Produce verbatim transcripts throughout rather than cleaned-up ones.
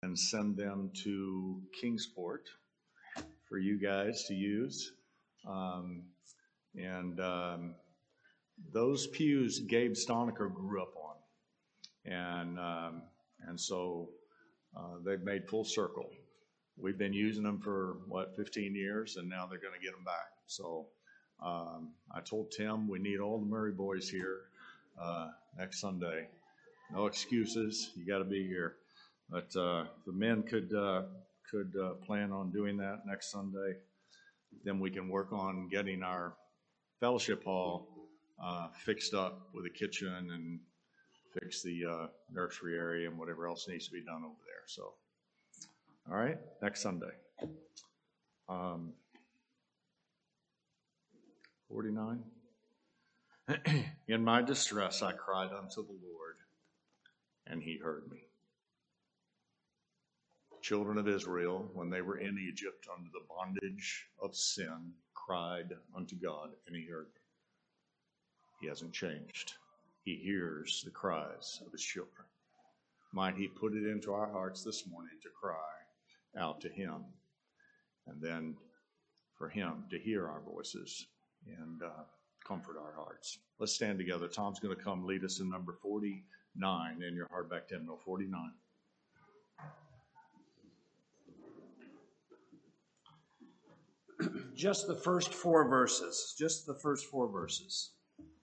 and send them to Kingsport for you guys to use. Um, and um, those pews Gabe Stonecker grew up on. And, um, and so uh, they've made full circle. We've been using them for, what, fifteen years, and now they're going to get them back. So um, I told Tim we need all the Murray boys here uh, next Sunday. No excuses. You got to be here. But uh, the men could uh, could uh, plan on doing that next Sunday. Then we can work on getting our fellowship hall uh, fixed up with a kitchen and fix the uh, nursery area and whatever else needs to be done over there. So, all right, next Sunday. Um, forty-nine. In my distress, I cried unto the Lord, and he heard me. Children of Israel, when they were in Egypt under the bondage of sin, cried unto God, and he heard them. He hasn't changed. He hears the cries of his children. Might he put it into our hearts this morning to cry out to him, and then for him to hear our voices and uh, comfort our hearts. Let's stand together. Tom's going to come lead us in number forty-nine in your hardback hymnal, forty-nine. Just the first four verses. Just the first four verses.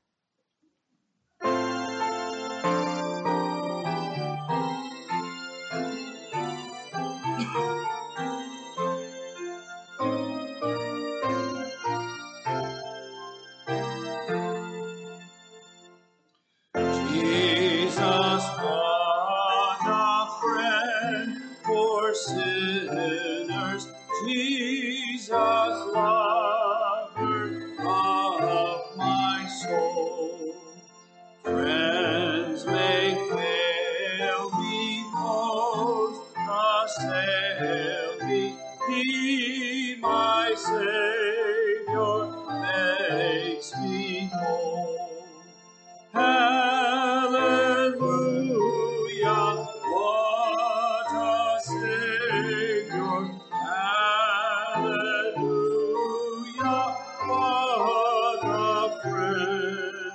Jesus, what a friend for sinners. Jesus, lover of my soul. Friends may fail me, foes assail me. He, my Savior, makes me whole. Hallelujah, what a Savior. Hallelujah, what a friend.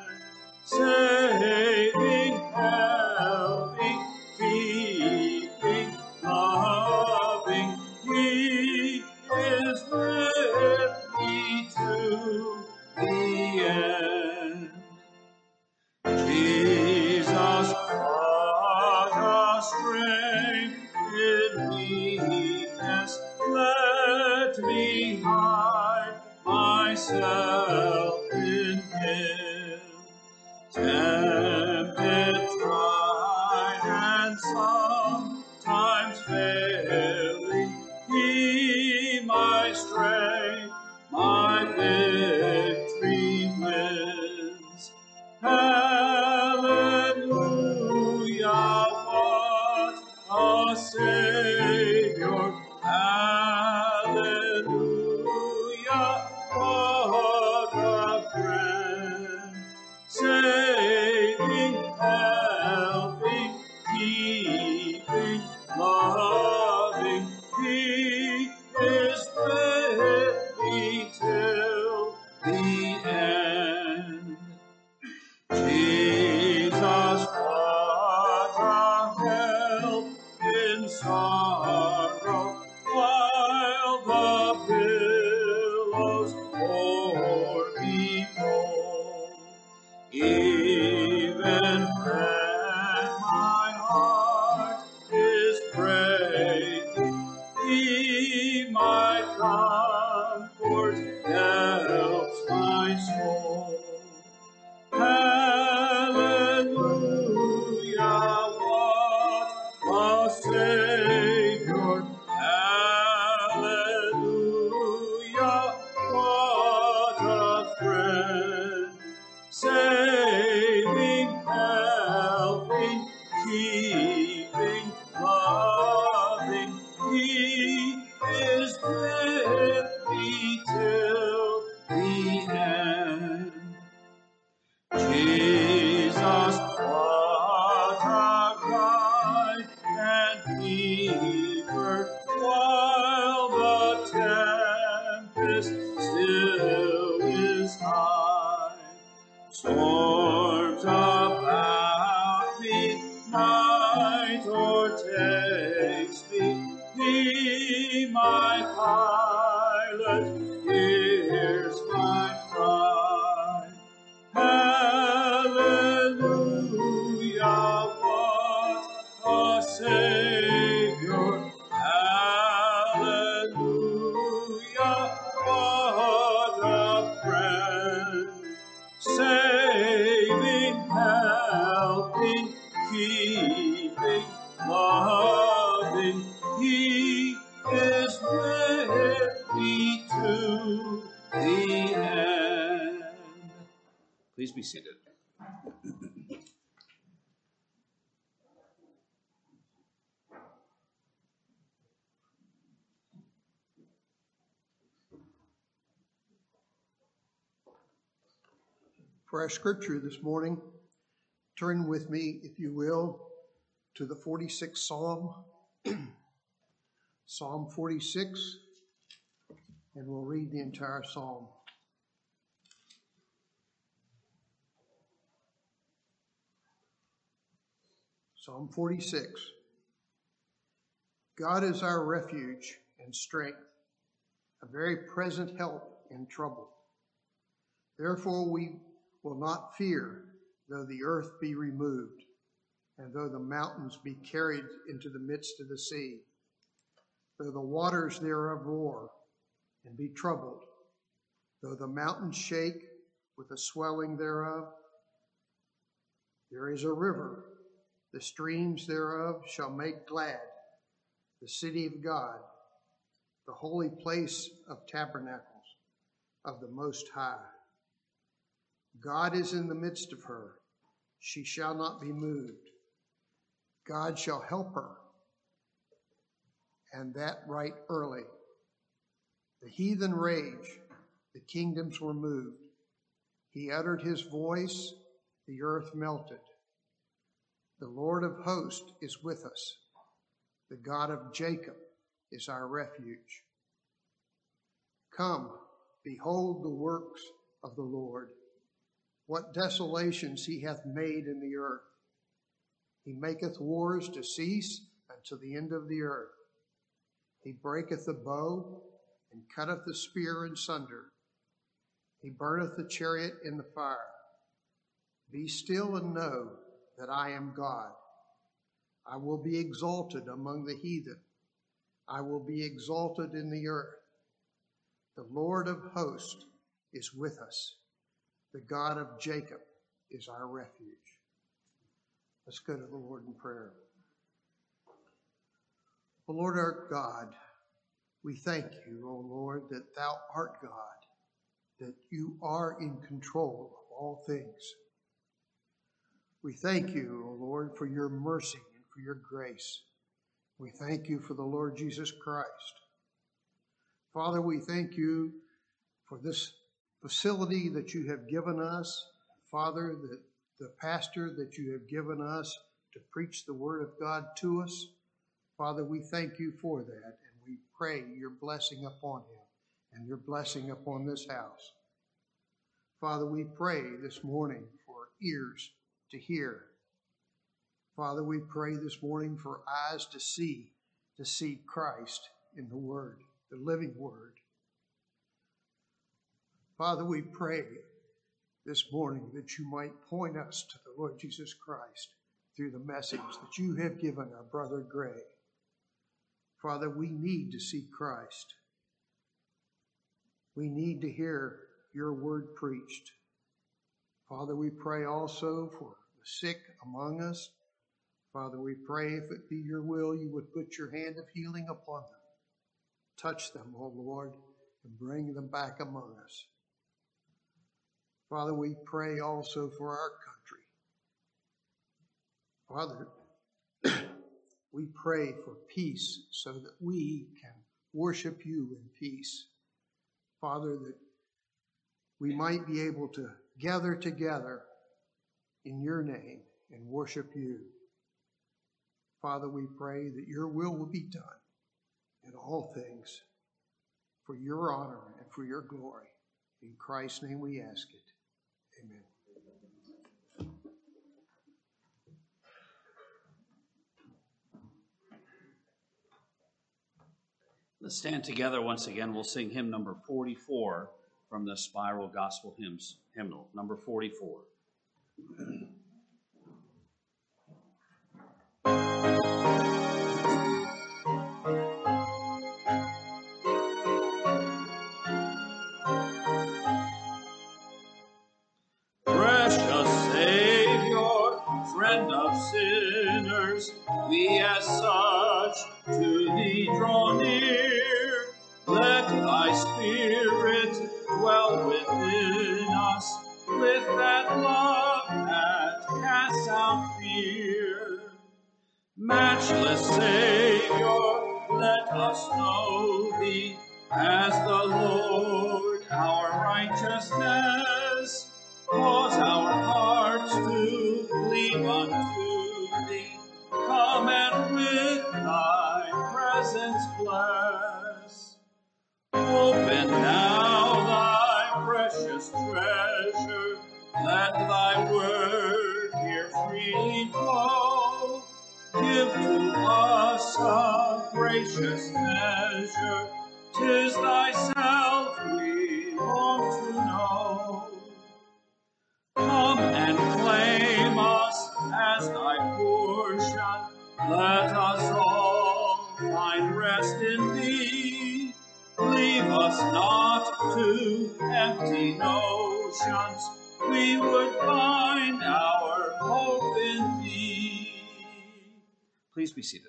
Saving, helping, keeping, loving, he is with me to the end. Jesus, what a strength in weakness, let me hide myself in him. Tempted, tried, and sometimes failing, he my strength, my victory wins. Hallelujah, what a Savior. Hallelujah, what a friend. Saving, helping, keeping, loving, he is with me till the end. Jesus, what a help in sorrow, while the billows o'er me roll. Even when my heart is breaking, he, my comfort, helps my soul. Hallelujah, what a Savior. shelter while the tempest still is high. Storms about me, night o'ertakes me. He, my pilot, hears my cry. Hallelujah, what a Savior. Hallelujah, what a friend. Saving, helping, keeping, loving, He is with me to the end. Please be seated. For our scripture this morning, turn with me, if you will, to the forty-sixth Psalm, Psalm forty-six, and we'll read the entire psalm. Psalm forty-six. God is our refuge and strength, a very present help in trouble. Therefore we will not fear, though the earth be removed, and though the mountains be carried into the midst of the sea, though the waters thereof roar and be troubled, though the mountains shake with the swelling thereof. There is a river, the streams thereof shall make glad the city of God, the holy place of tabernacles of the Most High. God is in the midst of her. She shall not be moved. God shall help her, and that right early. The heathen rage, the kingdoms were moved. He uttered his voice, the earth melted. The Lord of hosts is with us. The God of Jacob is our refuge. Come, behold the works of the Lord, what desolations he hath made in the earth. He maketh wars to cease unto the end of the earth. He breaketh the bow and cutteth the spear in sunder. He burneth the chariot in the fire. Be still and know that I am God. I will be exalted among the heathen. I will be exalted in the earth. The Lord of hosts is with us. The God of Jacob is our refuge. Let's go to the Lord in prayer. O Lord our God, we thank you, O Lord, that thou art God, that you are in control of all things. We thank you, O Lord, for your mercy and for your grace. We thank you for the Lord Jesus Christ. Father, we thank you for this facility that you have given us. Father, the, the pastor that you have given us to preach the word of God to us. Father, we thank you for that, and we pray your blessing upon him and your blessing upon this house. Father, we pray this morning for ears to hear. Father, we pray this morning for eyes to see, to see Christ in the Word, the living Word. Father, we pray this morning that you might point us to the Lord Jesus Christ through the message that you have given our brother Gray. Father, we need to see Christ. We need to hear your word preached. Father, we pray also for the sick among us. Father, we pray if it be your will, you would put your hand of healing upon them. Touch them, O Lord, and bring them back among us. Father, we pray also for our country. Father, we pray for peace so that we can worship you in peace. Father, that we might be able to gather together in your name and worship you. Father, we pray that your will will be done in all things for your honor and for your glory. In Christ's name we ask it. Amen. Let's stand together once again. We'll sing hymn number forty-four from the Spiral Gospel Hymns hymnal, number forty-four. Precious Savior, friend of sinners, we as such to thee draw near. Let thy Spirit dwell within us with that love that casts out fear. Matchless Savior, let us know thee as the Lord, our righteousness. Cause our hearts to cleave unto thee. Come and with thy presence bless. Open now thy precious treasure. Let thy word here freely flow. Give to us a gracious measure. 'Tis thyself we want to know. Come and claim us as thy portion. Let us all find rest in thee. Leave us not to empty notions. We would find our hope in thee. Please be seated.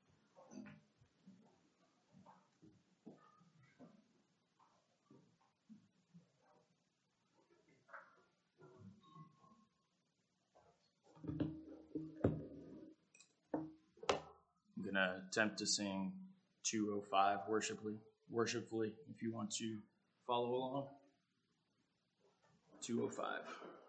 I'm going to attempt to sing two oh five worshipfully, worshipfully if you want to follow along. two oh five.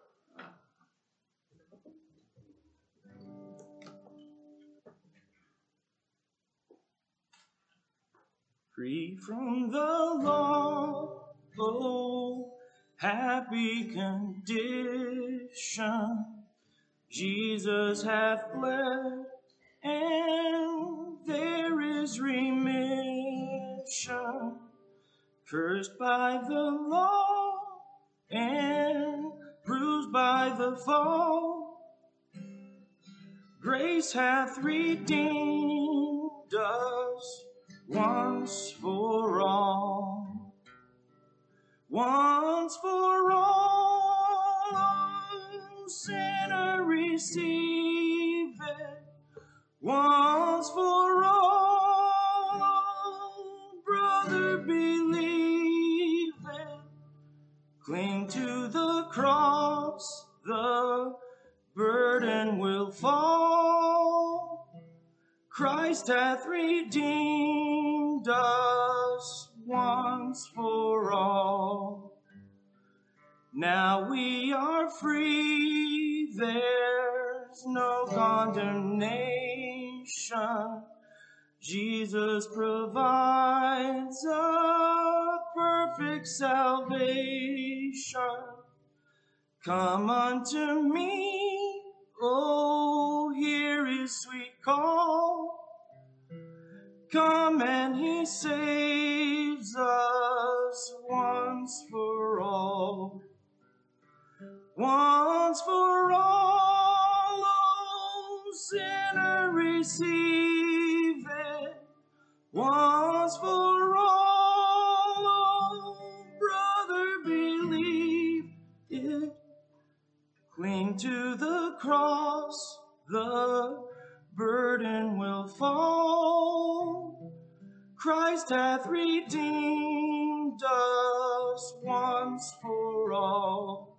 Free from the law, oh, happy condition, Jesus hath bled, and there is remission. Cursed by the law, and bruised by the fall, grace hath redeemed us once for all. Once for all, sinner receive it. Once for all, brother believe it. Cling to the cross, the burden will fall. Christ hath redeemed us once for all. Now we are free, there's no condemnation. Jesus provides a perfect salvation. Come unto me, oh, hear his sweet call. Come and he saves us once for all. Once for all, oh, sinner receive it. Once for all, oh, brother believe it. Cling to the cross, the burden will fall. Christ hath redeemed us once for all.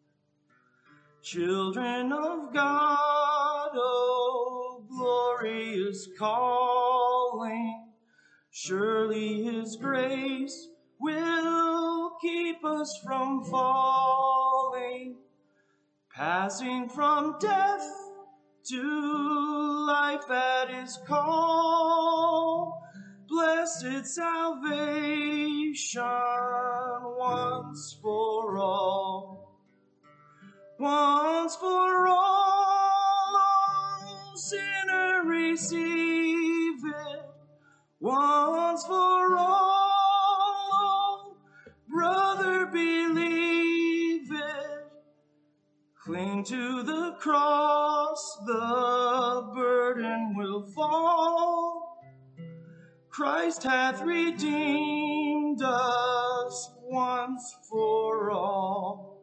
Children of God, oh, glorious calling. Surely his grace will keep us from falling. Passing from death to life at his call. Blessed wrested salvation once for all. Once for all, oh, sinner receive it. Once for all, oh, brother believe it. Cling to the cross, the burden will fall. Christ hath redeemed us once for all.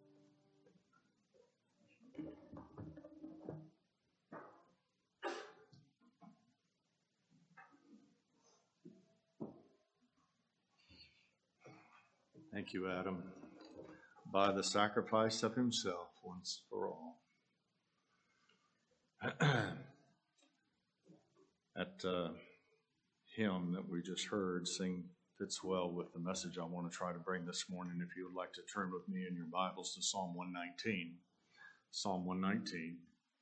Thank you, Adam. By the sacrifice of himself once for all. That uh, hymn that we just heard sing fits well with the message I want to try to bring this morning. If you would like to turn with me in your Bibles to Psalm one nineteen. Psalm one nineteen.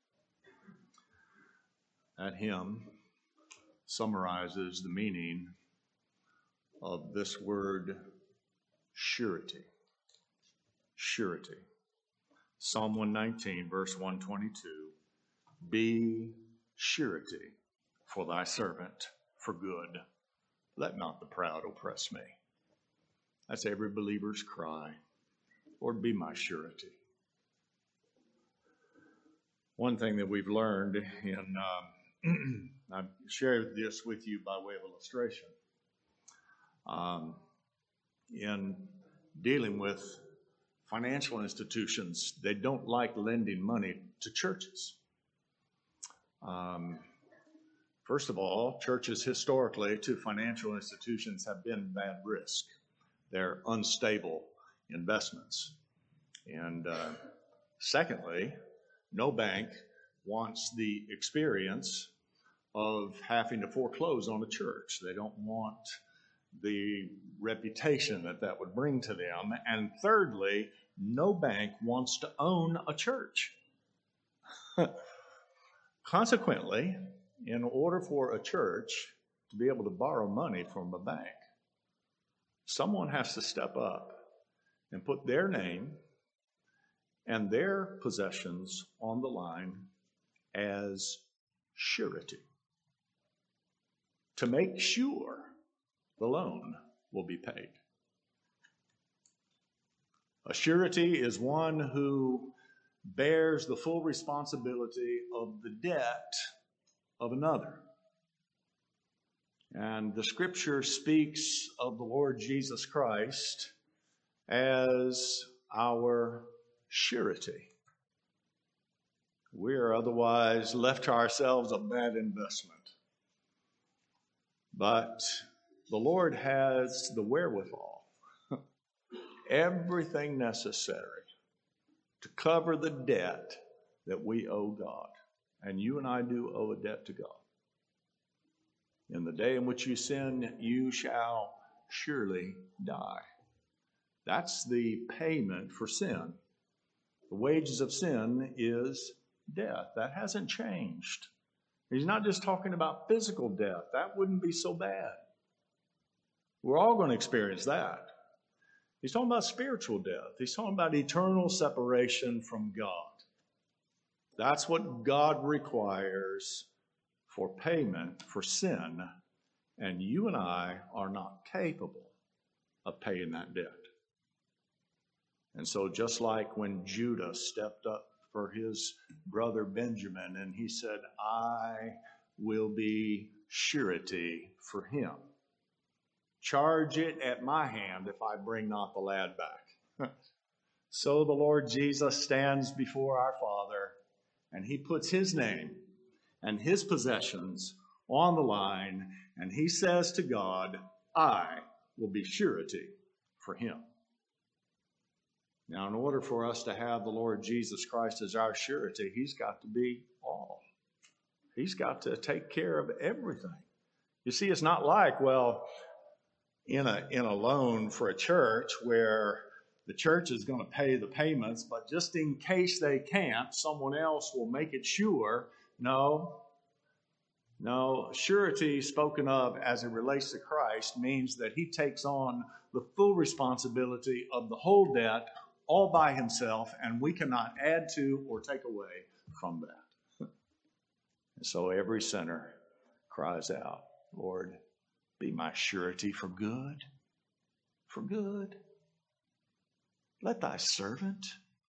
That hymn summarizes the meaning of this word surety. Surety. Psalm one nineteen, verse one twenty-two. Be surety for thy servant for good. Let not the proud oppress me. That's every believer's cry. Lord, be my surety. One thing that we've learned in, um, I've shared this with you by way of illustration. Um, in dealing with financial institutions, they don't like lending money to churches. Um, first of all, churches historically to financial institutions have been bad risk. They're unstable investments. And uh, secondly, no bank wants the experience of having to foreclose on a church. They don't want the reputation that that would bring to them. And thirdly, no bank wants to own a church. Consequently, in order for a church to be able to borrow money from a bank, someone has to step up and put their name and their possessions on the line as surety to make sure the loan will be paid. A surety is one who bears the full responsibility of the debt of another. And the scripture speaks of the Lord Jesus Christ as our surety. We are otherwise left to ourselves a bad investment. But the Lord has the wherewithal, everything necessary to cover the debt that we owe God. And you and I do owe a debt to God. In the day in which you sin, you shall surely die. That's the payment for sin. The wages of sin is death. That hasn't changed. He's not just talking about physical death. That wouldn't be so bad. We're all going to experience that. He's talking about spiritual death. He's talking about eternal separation from God. That's what God requires for payment for sin, and you and I are not capable of paying that debt. And so just like when Judah stepped up for his brother Benjamin and he said, I will be surety for him. Charge it at my hand if I bring not the lad back. So the Lord Jesus stands before our Father and he puts his name and his possessions on the line, and he says to God, I will be surety for him. Now, in order for us to have the Lord Jesus Christ as our surety, he's got to be all. He's got to take care of everything. You see, it's not like, well, in a, in a loan for a church where the church is going to pay the payments, but just in case they can't, someone else will make it sure. No, No, surety spoken of as it relates to Christ means that he takes on the full responsibility of the whole debt all by himself, and we cannot add to or take away from that. And so every sinner cries out, Lord, be my surety for good, for good. Let thy servant.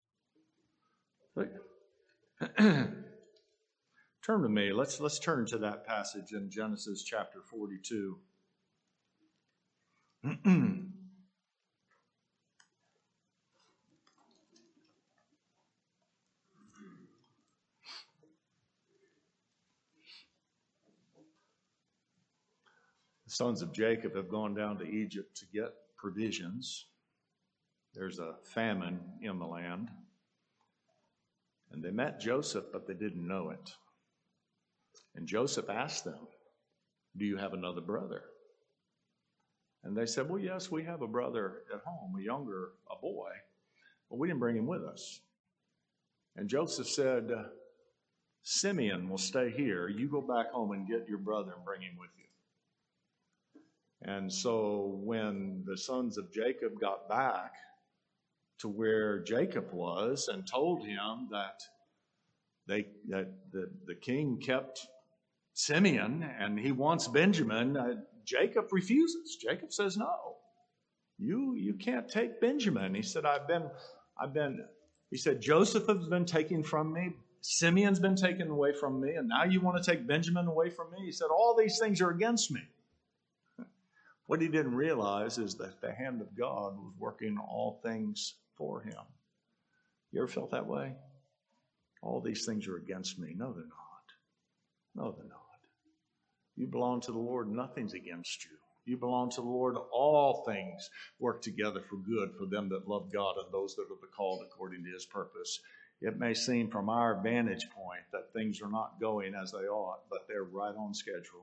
Turn to me. Let's, let's turn to that passage in Genesis chapter forty-two. The sons of Jacob have gone down to Egypt to get provisions. There's a famine in the land. And they met Joseph, but they didn't know it. And Joseph asked them, do you have another brother? And they said, well, yes, we have a brother at home, a younger, a boy, but we didn't bring him with us. And Joseph said, Simeon will stay here. You go back home and get your brother and bring him with you. And so when the sons of Jacob got back to where Jacob was and told him that they that the, the king kept Simeon and he wants Benjamin, uh, Jacob refuses. Jacob says, no, you you can't take Benjamin. He said, I've been, I've been, he said, Joseph has been taken from me. Simeon's been taken away from me. And now you want to take Benjamin away from me? He said, all these things are against me. What he didn't realize is that the hand of God was working all things for him. You ever felt that way? All these things are against me. No, they're not. No, they're not. You belong to the Lord. Nothing's against you. You belong to the Lord. All things work together for good for them that love God and those that are called according to his purpose. It may seem from our vantage point that things are not going as they ought, but they're right on schedule.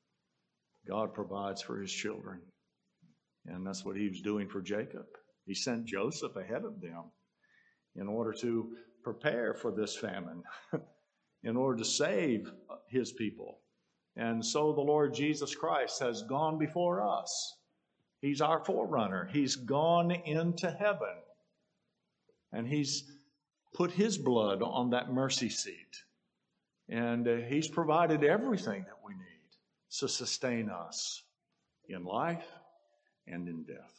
God provides for his children. And that's what he was doing for Jacob. He sent Joseph ahead of them in order to prepare for this famine, in order to save his people. And so the Lord Jesus Christ has gone before us. He's our forerunner. He's gone into heaven. And he's put his blood on that mercy seat. And uh, he's provided everything that we need to sustain us in life and in death.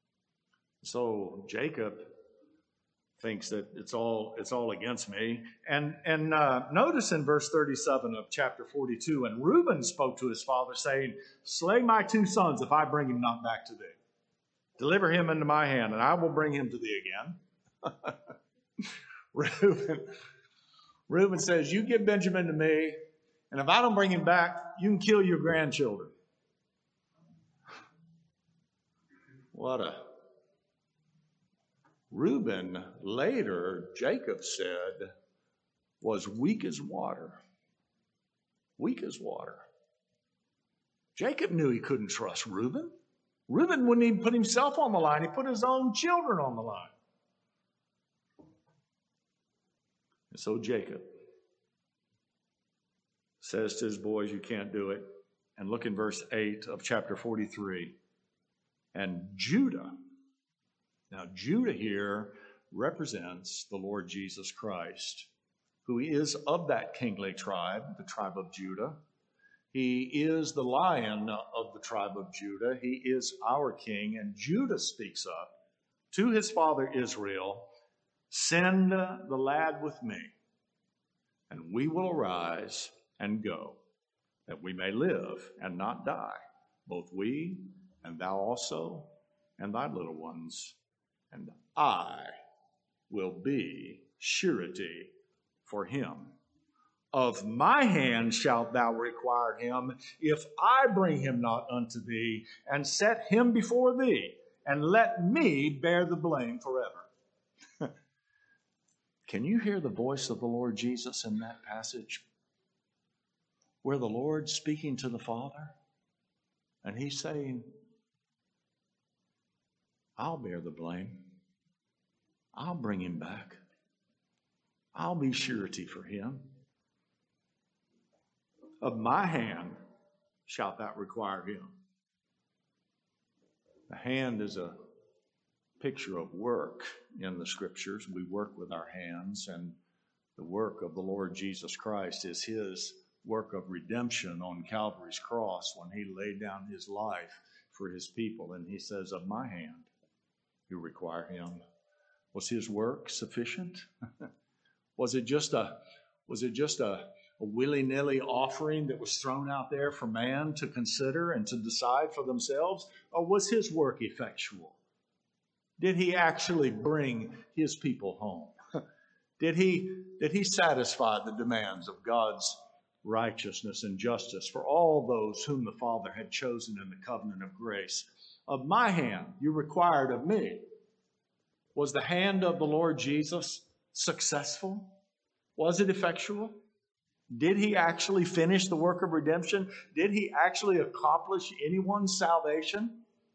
So Jacob thinks that it's all it's all against me. And and uh, notice in verse thirty-seven of chapter forty-two, and Reuben spoke to his father, saying, slay my two sons if I bring him not back to thee. Deliver him into my hand, and I will bring him to thee again. Reuben, Reuben says, you give Benjamin to me, and if I don't bring him back, you can kill your grandchildren. What a... Reuben, later, Jacob said, was weak as water. Weak as water. Jacob knew he couldn't trust Reuben. Reuben wouldn't even put himself on the line. He put his own children on the line. And so Jacob says to his boys, you can't do it. And look in verse eight of chapter forty-three. And Judah. Now, Judah here represents the Lord Jesus Christ, who is of that kingly tribe, the tribe of Judah. He is the Lion of the tribe of Judah. He is our king. And Judah speaks up to his father Israel, send the lad with me, and we will arise and go, that we may live and not die, both we and thou also and thy little ones. And I will be surety for him. Of my hand shalt thou require him, if I bring him not unto thee, and set him before thee, and let me bear the blame forever. Can you hear the voice of the Lord Jesus in that passage? Where the Lord's speaking to the Father, and he's saying, I'll bear the blame. I'll bring him back. I'll be surety for him. Of my hand shalt thou require him. The hand is a picture of work in the Scriptures. We work with our hands, and the work of the Lord Jesus Christ is his work of redemption on Calvary's cross when he laid down his life for his people. And he says, of my hand you require him. Was his work sufficient? Was it just a was it just a, a willy-nilly offering that was thrown out there for man to consider and to decide for themselves? Or was his work effectual? Did he actually bring his people home? Did he, did he satisfy the demands of God's righteousness and justice for all those whom the Father had chosen in the covenant of grace? Of my hand you required of me. Was the hand of the Lord Jesus successful? Was it effectual? Did he actually finish the work of redemption? Did he actually accomplish anyone's salvation?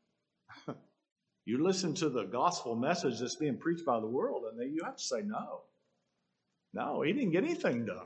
You listen to the gospel message that's being preached by the world, and you have to say no. No, he didn't get anything done.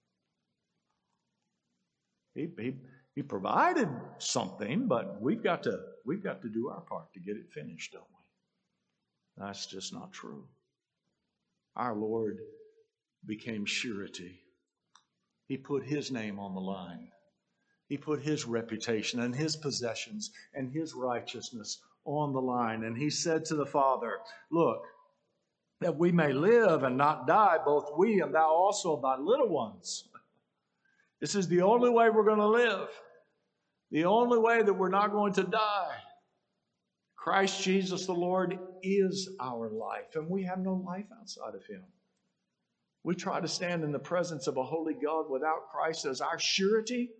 He, he, he provided something, but we've got to we've got to do our part to get it finished, don't we? That's just not true. Our Lord became surety. He put his name on the line. He put his reputation and his possessions and his righteousness on the line. And he said to the Father, look, that we may live and not die, both we and thou also, thy little ones. This is the only way we're going to live. The only way that we're not going to die. Christ Jesus the Lord is our life, and we have no life outside of him. We try to stand in the presence of a holy God without Christ as our surety,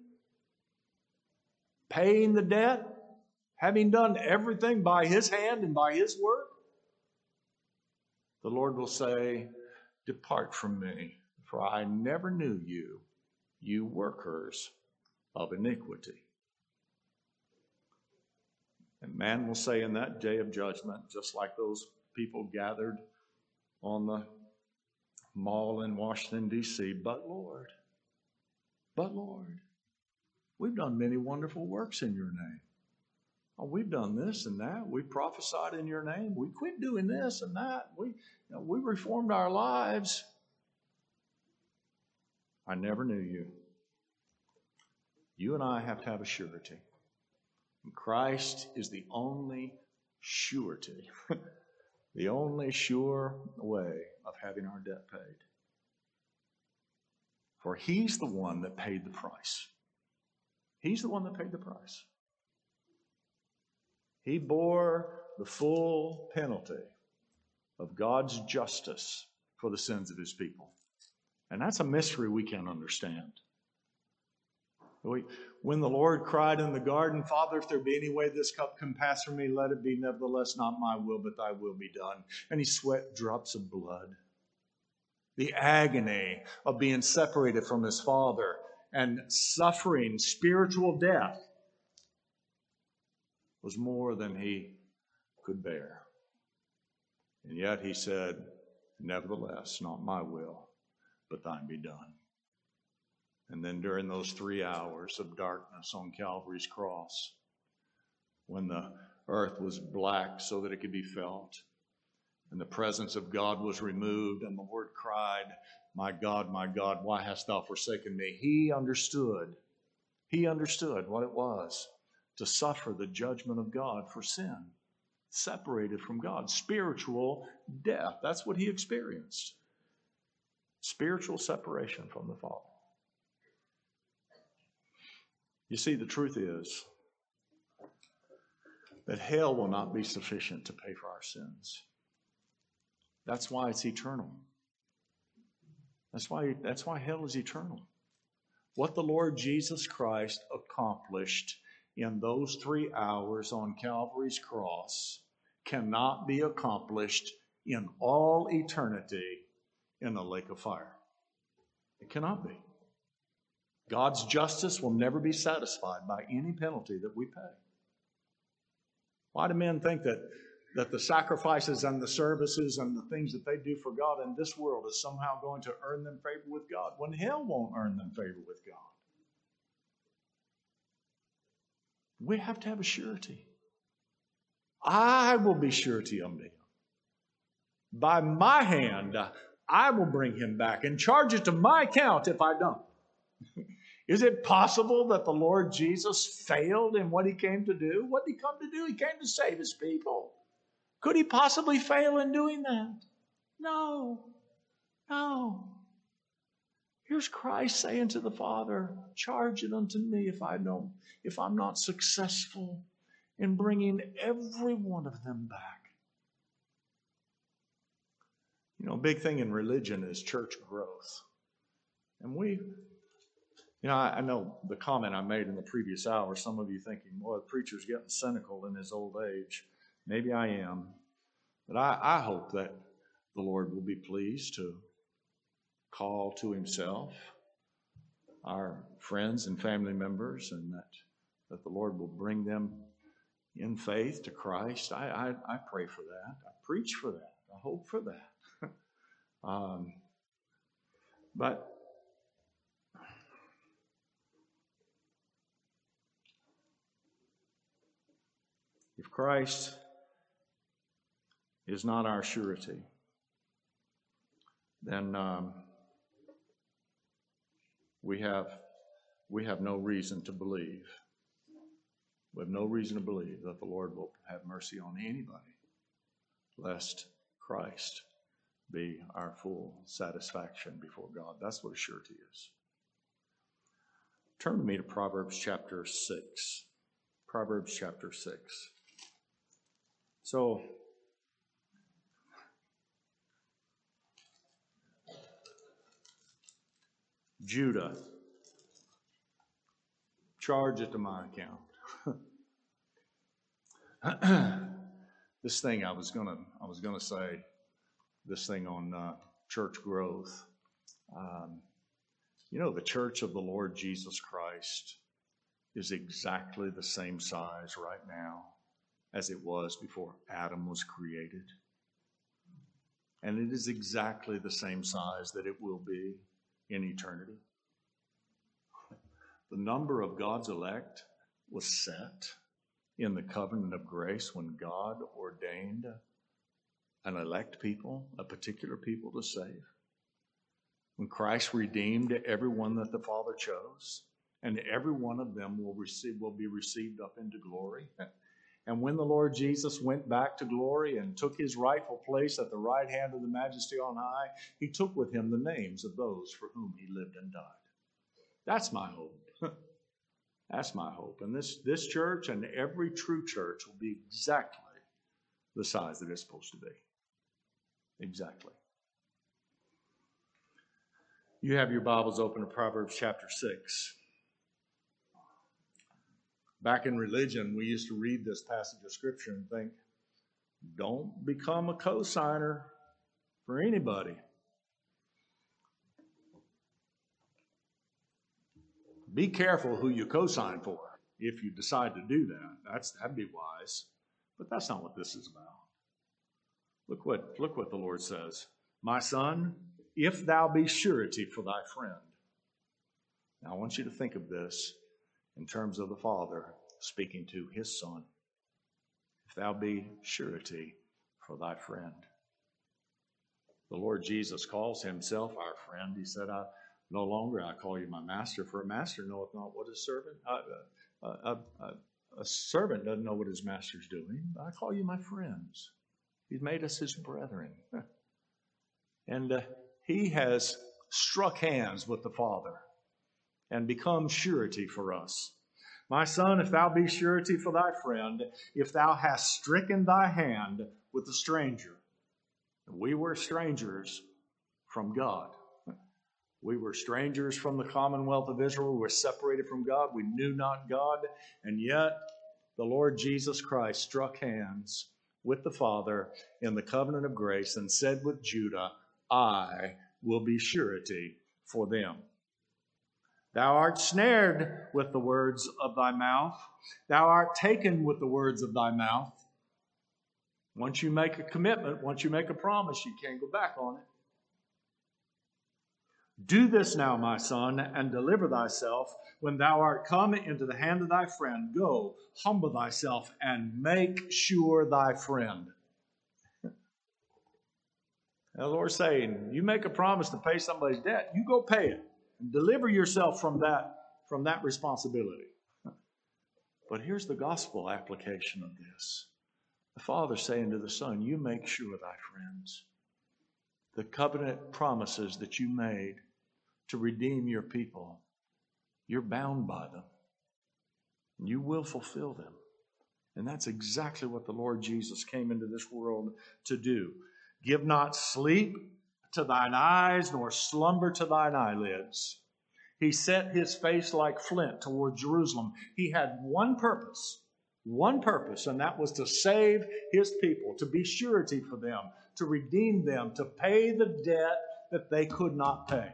paying the debt, having done everything by his hand and by his work. The Lord will say, depart from me, for I never knew you, you workers of iniquity. And man will say in that day of judgment, just like those people gathered on the mall in Washington, D C, but Lord, but Lord, we've done many wonderful works in your name. Oh, we've done this and that. We prophesied in your name. We quit doing this and that. We, you know, we reformed our lives. I never knew you. You and I have to have a surety. And Christ is the only surety, the only sure way of having our debt paid. For he's the one that paid the price. He's the one that paid the price. He bore the full penalty of God's justice for the sins of his people. And that's a mystery we can't understand. We, when the Lord cried in the garden, Father, if there be any way this cup can pass from me, let it be nevertheless not my will, but thy will be done. And he sweat drops of blood. The agony of being separated from his Father and suffering spiritual death was more than he could bear. And yet he said, nevertheless, not my will, but thine be done. And then during those three hours of darkness on Calvary's cross, when the earth was black so that it could be felt, and the presence of God was removed, and the Lord cried, my God, my God, why hast thou forsaken me? He understood, he understood what it was to suffer the judgment of God for sin, separated from God, spiritual death. That's what he experienced. Spiritual separation from the Father. You see, the truth is that hell will not be sufficient to pay for our sins. That's why it's eternal. That's why, that's why hell is eternal. What the Lord Jesus Christ accomplished in those three hours on Calvary's cross cannot be accomplished in all eternity in a lake of fire. It cannot be. God's justice will never be satisfied by any penalty that we pay. Why do men think that, that the sacrifices and the services and the things that they do for God in this world is somehow going to earn them favor with God, when hell won't earn them favor with God? We have to have a surety. I will be surety unto him. By my hand, I will bring him back and charge it to my account if I don't. Is it possible that the Lord Jesus failed in what he came to do? What did he come to do? He came to save his people. Could he possibly fail in doing that? No. No. Here's Christ saying to the Father, charge it unto me if I don't, if I'm not successful in bringing every one of them back. You know, a big thing in religion is church growth. And we, you know, I, I know the comment I made in the previous hour, some of you thinking, well, the preacher's getting cynical in his old age. Maybe I am. But I, I hope that the Lord will be pleased to call to himself our friends and family members, and that, that the Lord will bring them in faith to Christ. I, I, I pray for that. I preach for that. I hope for that. um, but if Christ is not our surety, then um, we have we have no reason to believe. We have no reason to believe that the Lord will have mercy on anybody, lest Christ be our full satisfaction before God. That's what a surety is. Turn with me to Proverbs chapter six. Proverbs chapter six. So, Judah, charge it to my account. This thing I was gonna, I was gonna say, this thing on uh, church growth. Um, you know, the church of the Lord Jesus Christ is exactly the same size right now as it was before Adam was created. And it is exactly the same size that it will be in eternity. The number of God's elect was set in the covenant of grace when God ordained an elect people, a particular people to save. When Christ redeemed everyone that the Father chose, and every one of them will receive will be received up into glory. And when the Lord Jesus went back to glory and took his rightful place at the right hand of the Majesty on high, he took with him the names of those for whom he lived and died. That's my hope. That's my hope. And this, this church and every true church will be exactly the size that it's supposed to be. Exactly. You have your Bibles open to Proverbs chapter six. Back in religion, we used to read this passage of Scripture and think, don't become a co-signer for anybody. Be careful who you co-sign for if you decide to do that. That's, that'd be wise. But that's not what this is about. Look what, look what the Lord says. My son, if thou be surety for thy friend. Now I want you to think of this in terms of the Father speaking to his Son. If thou be surety for thy friend. The Lord Jesus calls himself our friend. He said, I, no longer I call you my master, for a master knoweth not what his servant, uh, uh, uh, uh, a servant doesn't know what his master's doing. But I call you my friends. He's made us his brethren. And uh, he has struck hands with the Father and become surety for us. My son, if thou be surety for thy friend, if thou hast stricken thy hand with the stranger. We were strangers from God. We were strangers from the commonwealth of Israel. We were separated from God. We knew not God. And yet the Lord Jesus Christ struck hands with the Father in the covenant of grace and said with Judah, I will be surety for them. Thou art snared with the words of thy mouth. Thou art taken with the words of thy mouth. Once you make a commitment, once you make a promise, you can't go back on it. Do this now, my son, and deliver thyself. When thou art come into the hand of thy friend, go, humble thyself, and make sure thy friend. And the Lord's saying, you make a promise to pay somebody's debt, you go pay it. And deliver yourself from that, from that responsibility. But here's the gospel application of this. The Father saying to the Son, you make sure thy friends. The covenant promises that you made to redeem your people, you're bound by them. You will fulfill them. And that's exactly what the Lord Jesus came into this world to do. Give not sleep to thine eyes, nor slumber to thine eyelids. He set his face like flint toward Jerusalem. He had one purpose, one purpose, and that was to save his people, to be surety for them, to redeem them, to pay the debt that they could not pay.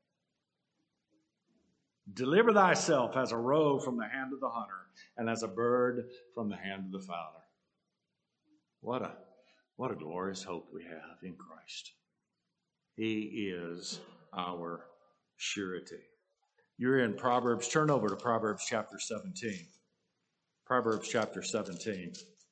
Deliver thyself as a roe from the hand of the hunter, and as a bird from the hand of the fowler. What a, what a glorious hope we have in Christ. He is our surety. You're in Proverbs. Turn over to Proverbs chapter seventeen. Proverbs chapter seventeen.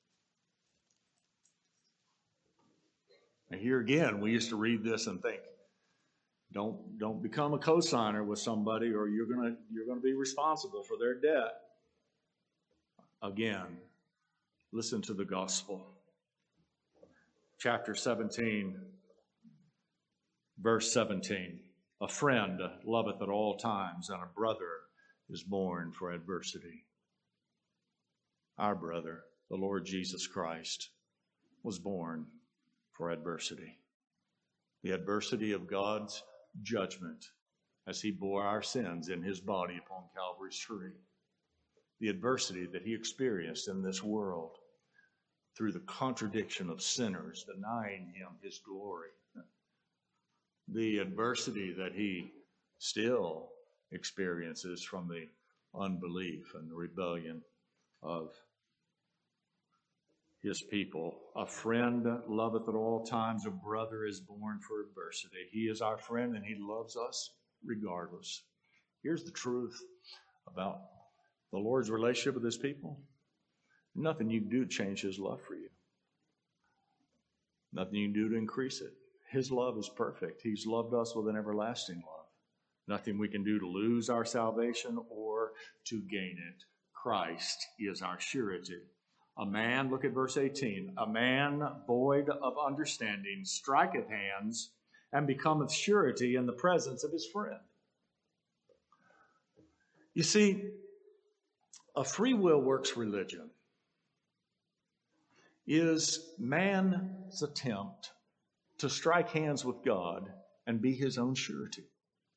And here again, we used to read this and think, don't, don't become a cosigner with somebody or you're gonna, you're gonna be responsible for their debt. Again, listen to the gospel. Chapter seventeen, verse seventeen. A friend loveth at all times, and a brother is born for adversity. Our brother, the Lord Jesus Christ, was born for adversity. The adversity of God's judgment as he bore our sins in his body upon Calvary's tree. The adversity that he experienced in this world through the contradiction of sinners denying him his glory. The adversity that he still experiences from the unbelief and the rebellion of his people. A friend loveth at all times, a brother is born for adversity. He is our friend and he loves us regardless. Here's the truth about the Lord's relationship with his people. Nothing you can do to change his love for you. Nothing you can do to increase it. His love is perfect. He's loved us with an everlasting love. Nothing we can do to lose our salvation or to gain it. Christ is our surety. A man, look at verse eighteen, a man void of understanding striketh hands and becometh surety in the presence of his friend. You see, a free will works religion is man's attempt to strike hands with God and be his own surety.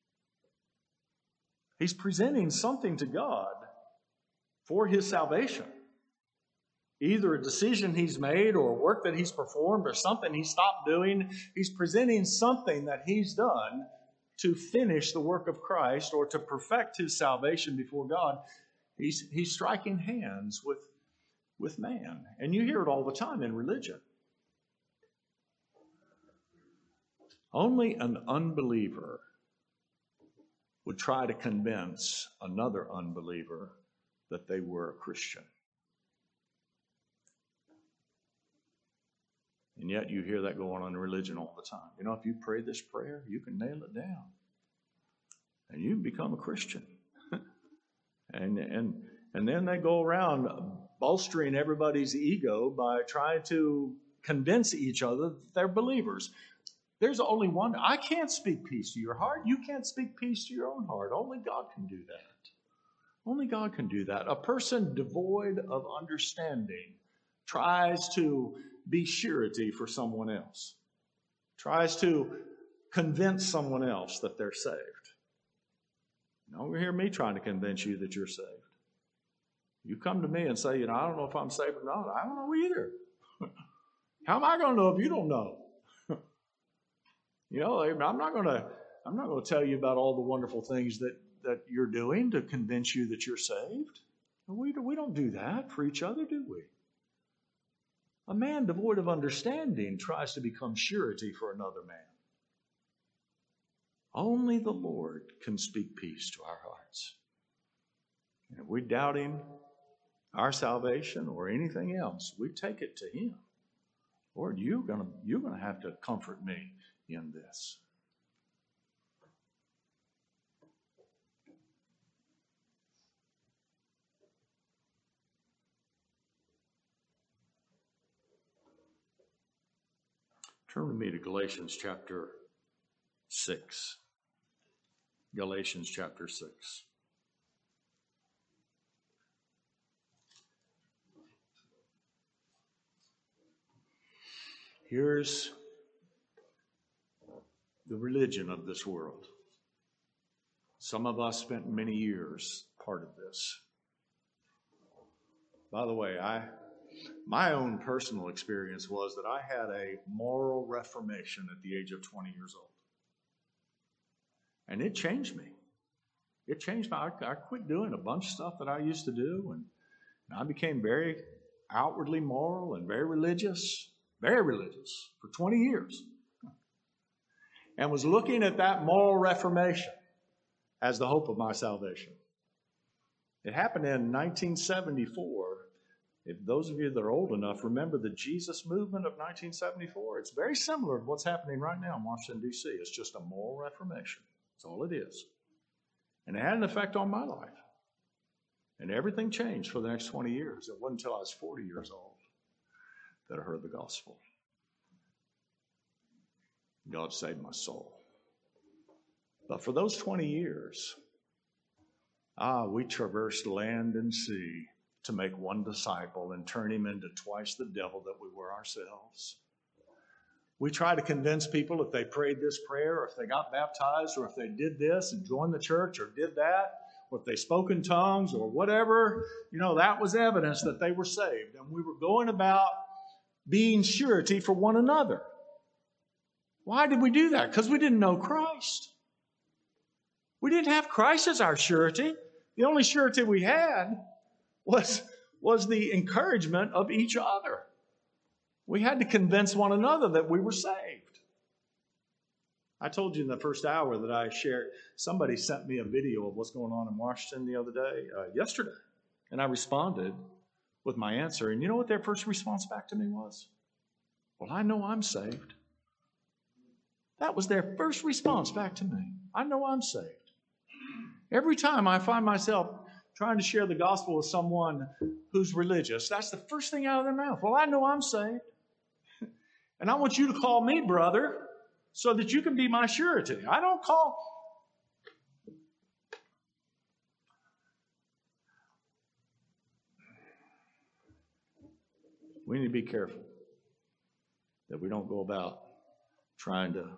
He's presenting something to God for his salvation. Either a decision he's made or work that he's performed or something he stopped doing. He's presenting something that he's done to finish the work of Christ or to perfect his salvation before God. He's, he's striking hands with, with man. And you hear it all the time in religion. Only an unbeliever would try to convince another unbeliever that they were a Christian. And yet you hear that going on in religion all the time. You know, if you pray this prayer, you can nail it down. And you become a Christian. and, and, and then they go around bolstering everybody's ego by trying to convince each other that they're believers. There's only one. I can't speak peace to your heart. You can't speak peace to your own heart. Only God can do that. Only God can do that. A person devoid of understanding tries to be surety for someone else. Tries to convince someone else that they're saved. You don't hear me trying to convince you that you're saved. You come to me and say, you know, I don't know if I'm saved or not. I don't know either. How am I going to know if you don't know? You know, I'm not going to I'm not going to tell you about all the wonderful things that, that you're doing to convince you that you're saved. We, we don't do that for each other, do we? A man devoid of understanding tries to become surety for another man. Only the Lord can speak peace to our hearts. And if we doubt Him, our salvation or anything else, we take it to Him. Lord, you're gonna, you're gonna have to comfort me in this. Turn with me to Galatians chapter six. Galatians chapter six. Here's the religion of this world. Some of us spent many years part of this. By the way, I my own personal experience was that I had a moral reformation at the age of twenty years old. And it changed me. It changed me. I, I quit doing a bunch of stuff that I used to do, and, and I became very outwardly moral and very religious, very religious for twenty years. And was looking at that moral reformation as the hope of my salvation. It happened in nineteen seventy-four. If those of you that are old enough remember the Jesus movement of nineteen seventy-four, it's very similar to what's happening right now in Washington, D C It's just a moral reformation. That's all it is. And it had an effect on my life. And everything changed for the next twenty years. It wasn't until I was forty years old that I heard the gospel. God saved my soul. But for those twenty years, ah, we traversed land and sea to make one disciple and turn him into twice the devil that we were ourselves. We try to convince people if they prayed this prayer, or if they got baptized, or if they did this and joined the church, or did that, or if they spoke in tongues, or whatever, you know, that was evidence that they were saved. And we were going about being surety for one another. Why did we do that? Because we didn't know Christ. We didn't have Christ as our surety. The only surety we had was, was the encouragement of each other. We had to convince one another that we were saved. I told you in the first hour that I shared, somebody sent me a video of what's going on in Washington the other day, uh, yesterday. And I responded with my answer. And you know what their first response back to me was? Well, I know I'm saved. That was their first response back to me. I know I'm saved. Every time I find myself trying to share the gospel with someone who's religious, that's the first thing out of their mouth. Well, I know I'm saved. And I want you to call me brother so that you can be my surety. I don't call... We need to be careful that we don't go about trying to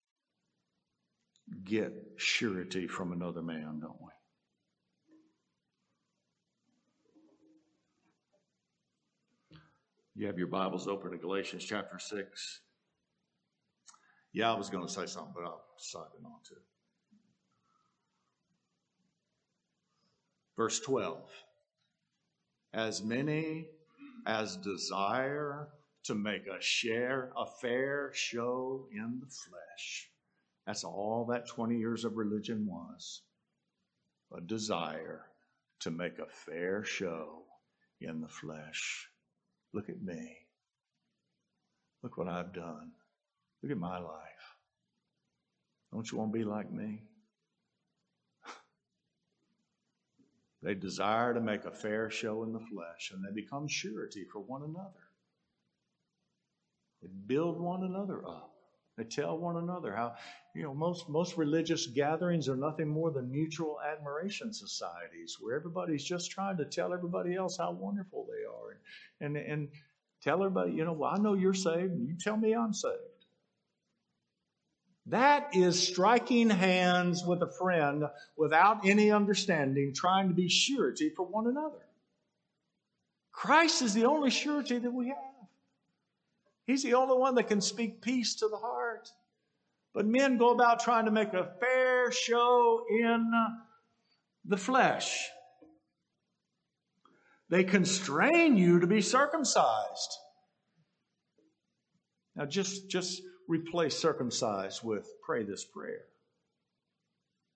get surety from another man, don't we? You have your Bibles open to Galatians chapter six. Yeah, I was going to say something, but I decided not to. Verse twelve. As many as desire to make a share, a fair show in the flesh. That's all that twenty years of religion was. A desire to make a fair show in the flesh. Look at me. Look what I've done. Look at my life. Don't you want to be like me? They desire to make a fair show in the flesh, and they become surety for one another. They build one another up. They tell one another how, you know, most, most religious gatherings are nothing more than mutual admiration societies where everybody's just trying to tell everybody else how wonderful they are. And, and, and tell everybody, you know, well, I know you're saved, and you tell me I'm saved. That is striking hands with a friend without any understanding, trying to be surety for one another. Christ is the only surety that we have. He's the only one that can speak peace to the heart. But men go about trying to make a fair show in the flesh. They constrain you to be circumcised. Now just, just replace circumcised with pray this prayer.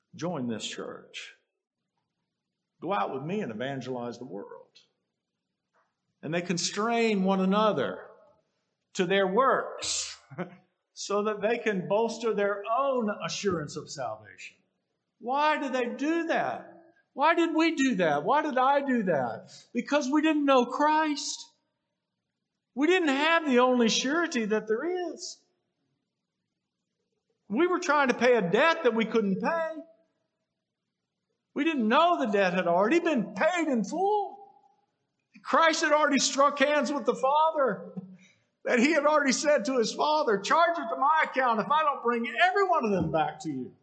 join this church. Go out with me and evangelize the world. And they constrain one another to their works so that they can bolster their own assurance of salvation. Why do they do that? Why did we do that? Why did I do that? Because we didn't know Christ. We didn't have the only surety that there is. We were trying to pay a debt that we couldn't pay. We didn't know the debt had already been paid in full. Christ had already struck hands with the Father. That he had already said to his Father, charge it to my account if I don't bring every one of them back to you.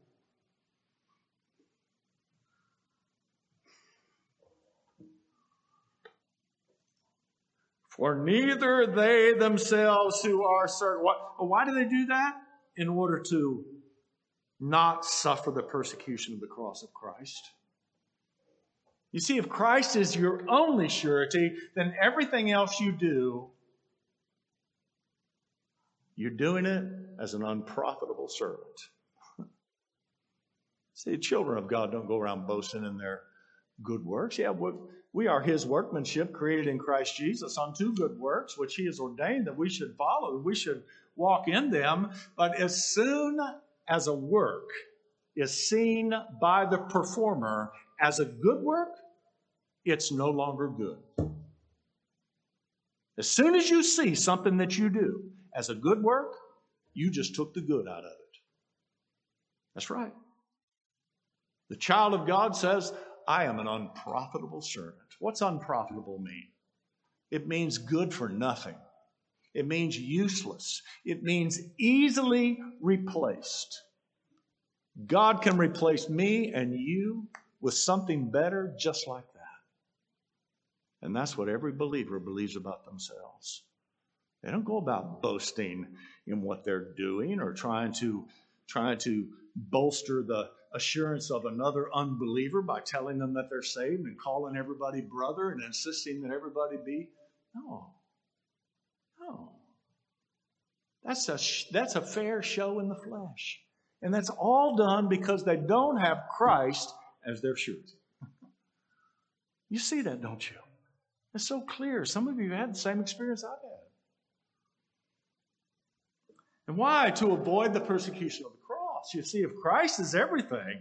For neither they themselves who are certain. Why do they do that? In order to not suffer the persecution of the cross of Christ. You see, if Christ is your only surety, then everything else you do, you're doing it as an unprofitable servant. See, children of God don't go around boasting in their good works. Yeah, we are his workmanship created in Christ Jesus unto good works, which he has ordained that we should follow. We should walk in them. But as soon as a work is seen by the performer as a good work, it's no longer good. As soon as you see something that you do as a good work, you just took the good out of it. That's right. The child of God says, I am an unprofitable servant. What's unprofitable mean? It means good for nothing. It means useless. It means easily replaced. God can replace me and you with something better just like that. And that's what every believer believes about themselves. They don't go about boasting in what they're doing or trying to, trying to bolster the assurance of another unbeliever by telling them that they're saved and calling everybody brother and insisting that everybody be. No. No. That's a, that's a fair show in the flesh. And that's all done because they don't have Christ as their surety. You see that, don't you? It's so clear. Some of you have had the same experience I've had. And why? To avoid the persecution of the cross. You see, if Christ is everything,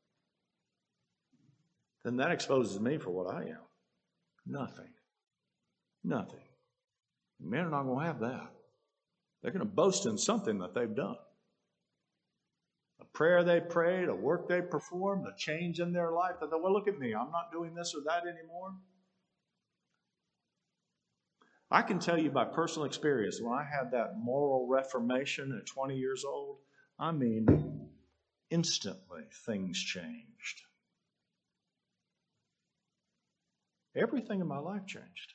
then that exposes me for what I am. Nothing. Nothing. Men are not going to have that. They're going to boast in something that they've done. A prayer they prayed, a work they performed, a change in their life. That, well, look at me. I'm not doing this or that anymore. I can tell you by personal experience, when I had that moral reformation at twenty years old, I mean, instantly things changed. Everything in my life changed.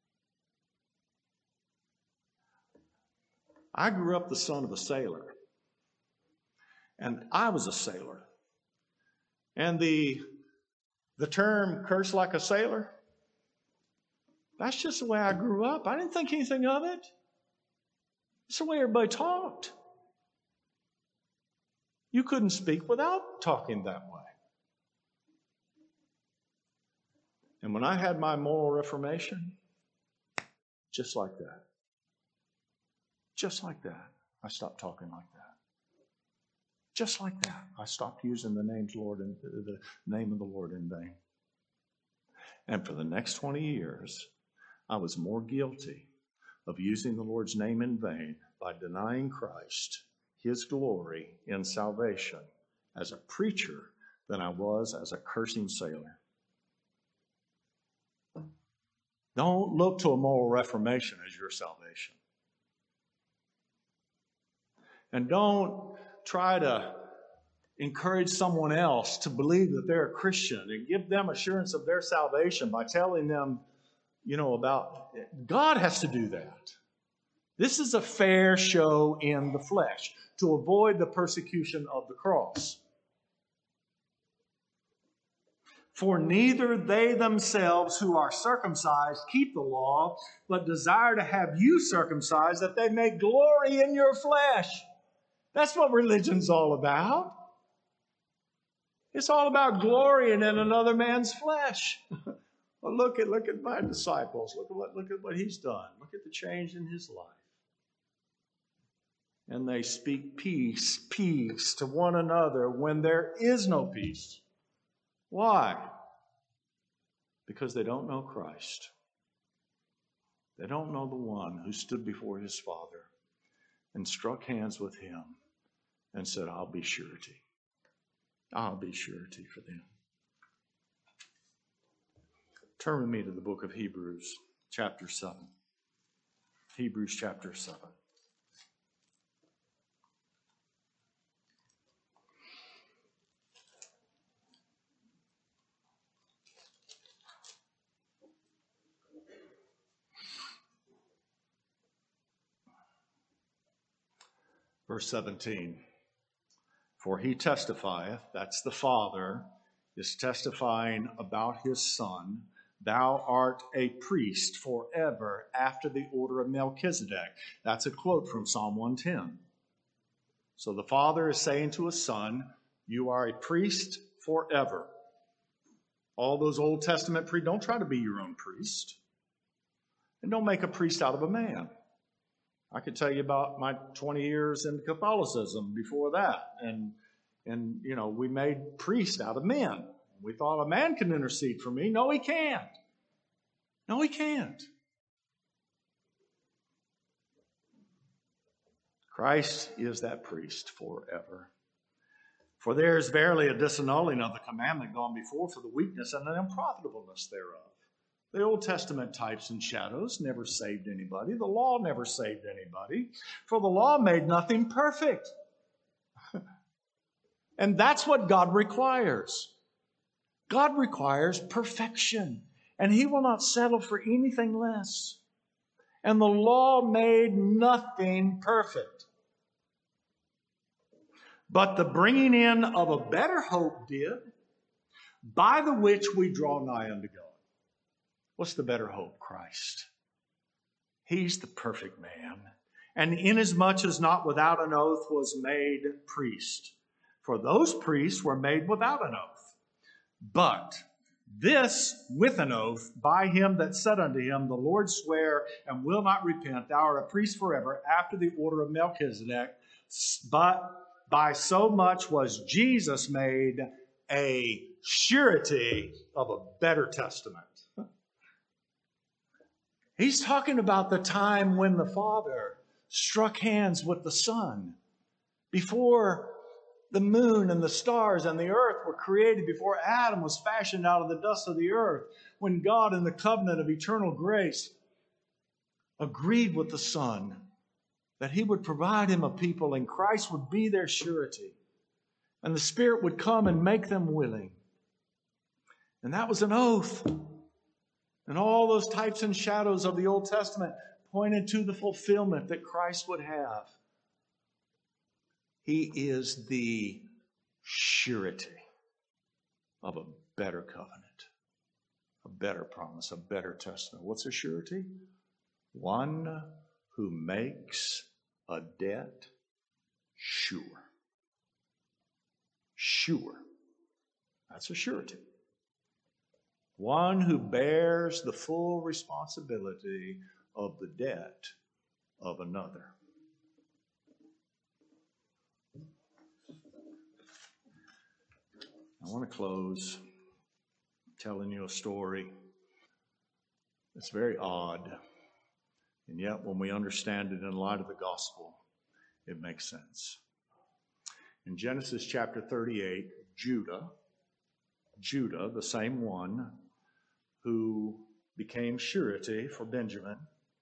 I grew up the son of a sailor. And I was a sailor. And the, the term curse like a sailor, that's just the way I grew up. I didn't think anything of it. It's the way everybody talked. You couldn't speak without talking that way. And when I had my moral reformation, just like that, just like that, I stopped talking like that. Just like that, I stopped using the name's Lord in, the name of the Lord in vain. And for the next twenty years, I was more guilty of using the Lord's name in vain by denying Christ, his glory in salvation, as a preacher than I was as a cursing sailor. Don't look to a moral reformation as your salvation. And don't try to encourage someone else to believe that they're a Christian and give them assurance of their salvation by telling them, you know, about God has to do that. This is a fair show in the flesh to avoid the persecution of the cross. For neither they themselves who are circumcised keep the law, but desire to have you circumcised, that they may glory in your flesh. That's what religion's all about. It's all about glorying in another man's flesh. Well, look at look at my disciples. Look at what look at what he's done. Look at the change in his life. And they speak peace, peace to one another when there is no peace. Why? Because they don't know Christ. They don't know the one who stood before his Father and struck hands with him and said, I'll be surety. I'll be surety for them. Turn with me to the book of Hebrews, chapter seven. Hebrews chapter seven. Verse seventeen, for he testifieth, that's the Father, is testifying about his Son, thou art a priest forever after the order of Melchizedek. That's a quote from Psalm one ten. So the Father is saying to his Son, you are a priest forever. All those Old Testament priests, don't try to be your own priest. And don't make a priest out of a man. I could tell you about my twenty years in Catholicism before that. And, and you know, we made priests out of men. We thought a man can intercede for me. No, he can't. No, he can't. Christ is that priest forever. For there is verily a disannulling of the commandment gone before for the weakness and the unprofitableness thereof. The Old Testament types and shadows never saved anybody. The law never saved anybody. For the law made nothing perfect. And that's what God requires. God requires perfection. And he will not settle for anything less. And the law made nothing perfect. But the bringing in of a better hope did, by the which we draw nigh unto God. What's the better hope? Christ. He's the perfect man. And inasmuch as not without an oath was made priest. For those priests were made without an oath. But this with an oath by him that said unto him, the Lord swear and will not repent, thou art a priest forever after the order of Melchizedek. But by so much was Jesus made a surety of a better testament. He's talking about the time when the Father struck hands with the Son. Before the moon and the stars and the earth were created, before Adam was fashioned out of the dust of the earth, when God in the covenant of eternal grace agreed with the Son that he would provide him a people and Christ would be their surety. And the Spirit would come and make them willing. And that was an oath. And all those types and shadows of the Old Testament pointed to the fulfillment that Christ would have. He is the surety of a better covenant, a better promise, a better testament. What's a surety? One who makes a debt sure. Sure. That's a surety. One who bears the full responsibility of the debt of another. I want to close telling you a story. It's very odd. And yet, when we understand it in light of the gospel, it makes sense. In Genesis chapter thirty-eight, Judah, Judah, the same one who became surety for Benjamin,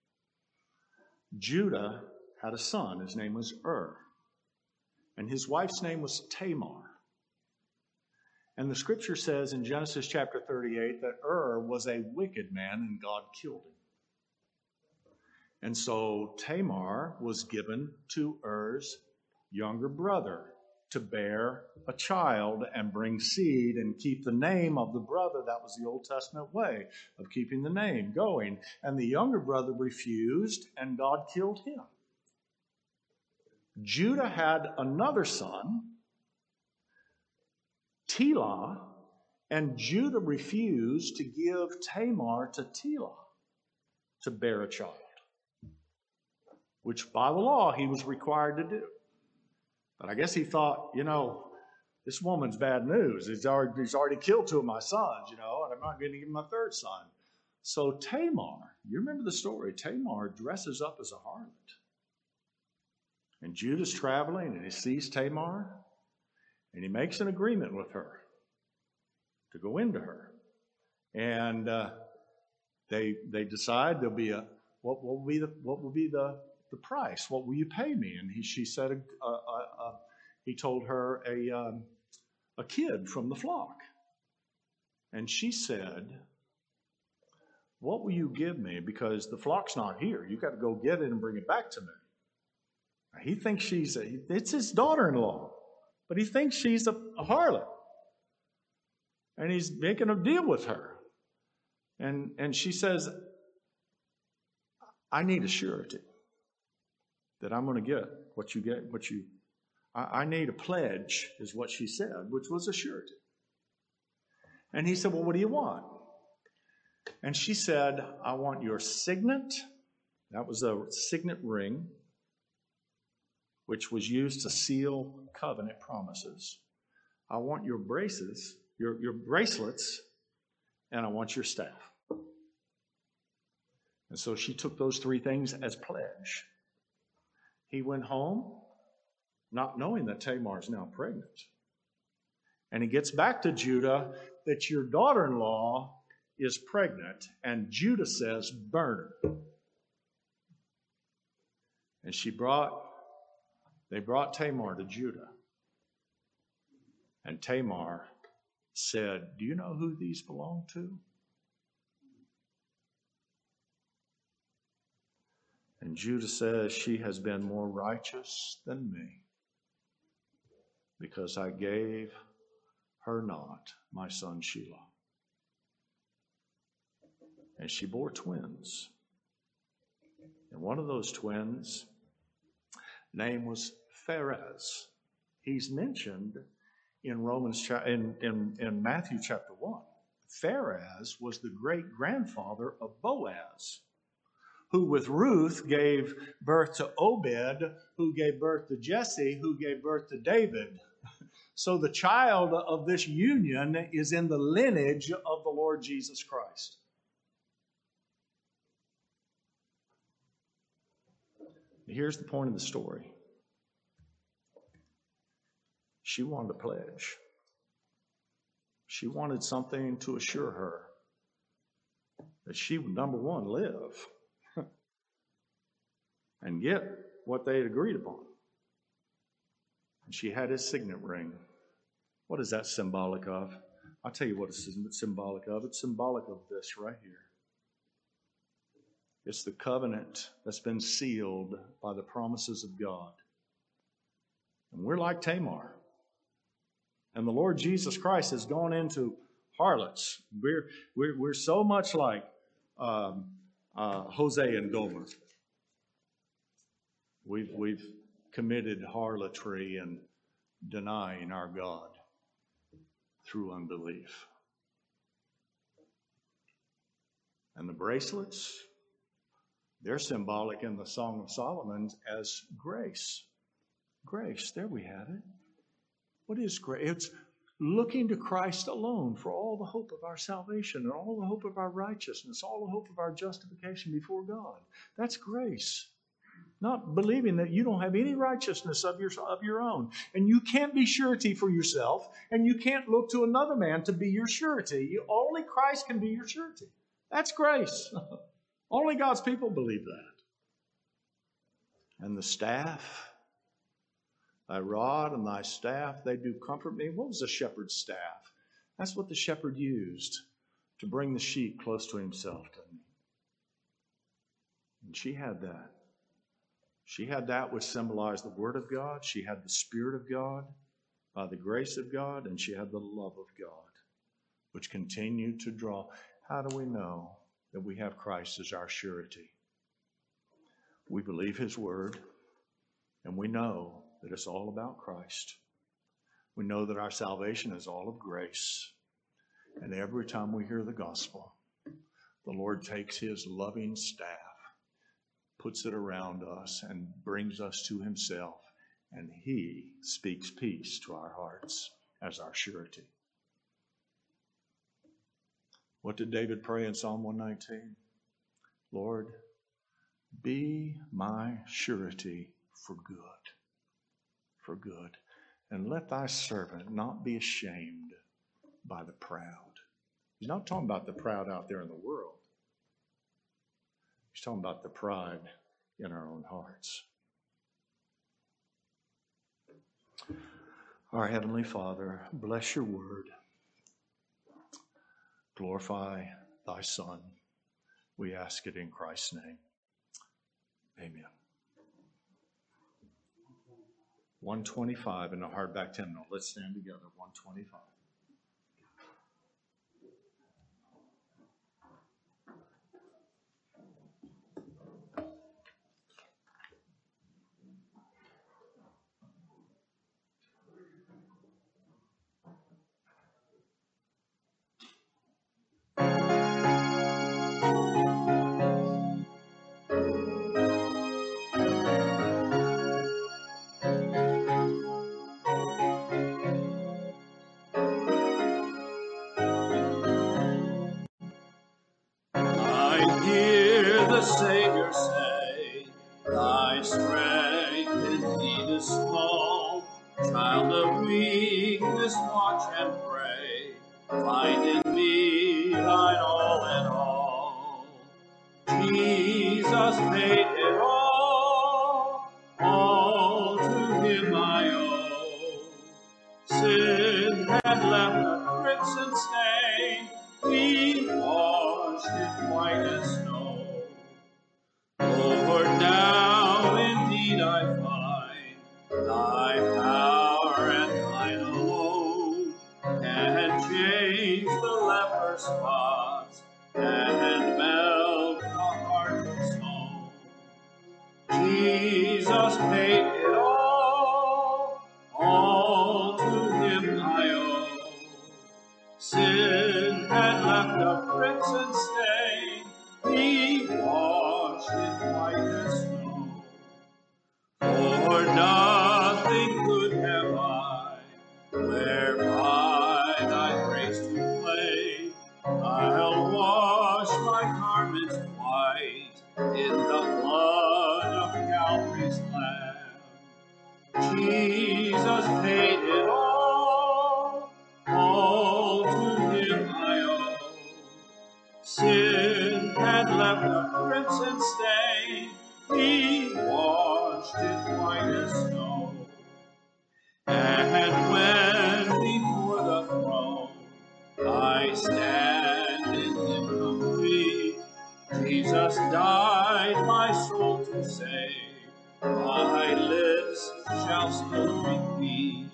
Judah had a son. His name was Ur. And his wife's name was Tamar. And the scripture says in Genesis chapter thirty-eight that Ur was a wicked man and God killed him. And so Tamar was given to Ur's younger brother to bear a child and bring seed and keep the name of the brother. That was the Old Testament way of keeping the name going. And the younger brother refused, and God killed him. Judah had another son Telah, and Judah refused to give Tamar to Telah to bear a child, which by the law he was required to do. But I guess he thought, you know, this woman's bad news. He's already, he's already killed two of my sons, you know, and I'm not going to give him my third son. So Tamar, you remember the story, Tamar dresses up as a harlot. And Judah's traveling, and he sees Tamar, and he makes an agreement with her to go into her. And uh, they they decide there'll be a what will be the what will be the the price? What will you pay me? And he she said a, a, a, a, he told her a um, a kid from the flock, and she said, "What will you give me? Because the flock's not here. You got to go get it and bring it back to me." He thinks she's a, it's his daughter-in-law, but he thinks she's a, a harlot. And he's making a deal with her. And, and she says, I need a surety that I'm going to get what you get, what you, I, I need a pledge, is what she said, which was a surety. And he said, well, what do you want? And she said, I want your signet. That was a signet ring, which was used to seal covenant promises. I want your braces, your, your bracelets, and I want your staff. And so she took those three things as pledge. He went home, not knowing that Tamar is now pregnant. And he gets back to Judah that your daughter-in-law is pregnant, and Judah says, burn her. And she brought, they brought Tamar to Judah. And Tamar said, do you know who these belong to? And Judah says, she has been more righteous than me, because I gave her not my son Shelah. And she bore twins. And one of those twins' name was Pharez. He's mentioned in Romans in, in, in Matthew chapter one. Pharez was the great-grandfather of Boaz, who with Ruth gave birth to Obed, who gave birth to Jesse, who gave birth to David. So the child of this union is in the lineage of the Lord Jesus Christ. Here's the point of the story. She wanted a pledge. She wanted something to assure her that she would, number one, live and get what they had agreed upon. And she had his signet ring. What is that symbolic of? I'll tell you what it's symbolic of. It's symbolic of this right here. It's the covenant that's been sealed by the promises of God. And we're like Tamar. And the Lord Jesus Christ has gone into harlots. We're, we're, we're so much like um, uh, Hosea and Gomer. We've, we've committed harlotry and denying our God through unbelief. And the bracelets, they're symbolic in the Song of Solomon as grace. Grace, there we have it. What is grace? It's looking to Christ alone for all the hope of our salvation and all the hope of our righteousness, all the hope of our justification before God. That's grace. Not believing that you don't have any righteousness of your, of your own. And you can't be surety for yourself, and you can't look to another man to be your surety. You, only Christ can be your surety. That's grace. Only God's people believe that. And the staff, thy rod and thy staff, they do comfort me. What was the shepherd's staff? That's what the shepherd used to bring the sheep close to himself. And she had that. She had that which symbolized the Word of God. She had the Spirit of God by the grace of God, and she had the love of God, which continued to draw. How do we know that we have Christ as our surety? We believe His Word, and we know that it's all about Christ. We know that our salvation is all of grace. And every time we hear the gospel, the Lord takes his loving staff, puts it around us, and brings us to himself. And he speaks peace to our hearts as our surety. What did David pray in Psalm one nineteen? Lord, be my surety for good, for good. And let thy servant not be ashamed by the proud. He's not talking about the proud out there in the world. He's talking about the pride in our own hearts. Our Heavenly Father, bless your word. Glorify thy Son. We ask it in Christ's name. Amen. one twenty-five in the hardback hymnal. Let's stand together. one twenty-five. Savior say, thy strength indeed is small. Child of weakness, watch and pray. Find in me thine all in all. Jesus paid it all, all to him I owe. Sin had left a crimson stain, he washed it white as snow. Lord, now indeed I find thy power and thine alone can change the leper's spots and melt the heart of stone. Jesus paid it all, all to him I owe. Sin had left a crimson stain, he washed it white as snow. For nothing could have I, whereby thy grace to play. I'll wash my garments white in the blood of Calvary's Lamb. Jesus paid it all, all to him I owe. Sin had left a crimson stain, he washed it white as snow. And when before the throne I stand in him complete, Jesus died my soul to save, my lips shall still repeat.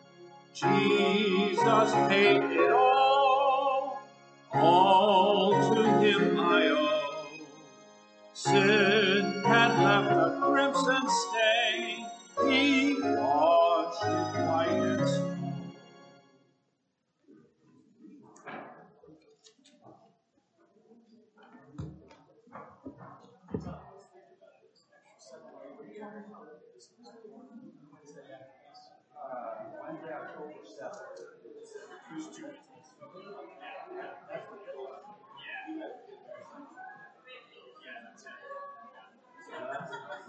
Jesus paid it all, all to him I owe. Sin had left a crimson stain, he washed it white as snow. Wednesday, October seventh.